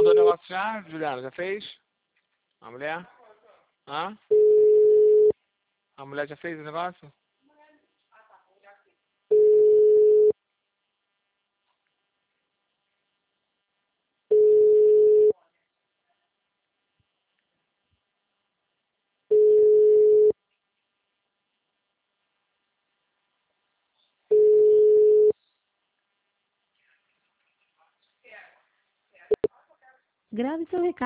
mandou o negócio já, Juliana? Já fez? A mulher? Hã? A mulher já fez o negócio? Grave seu recado.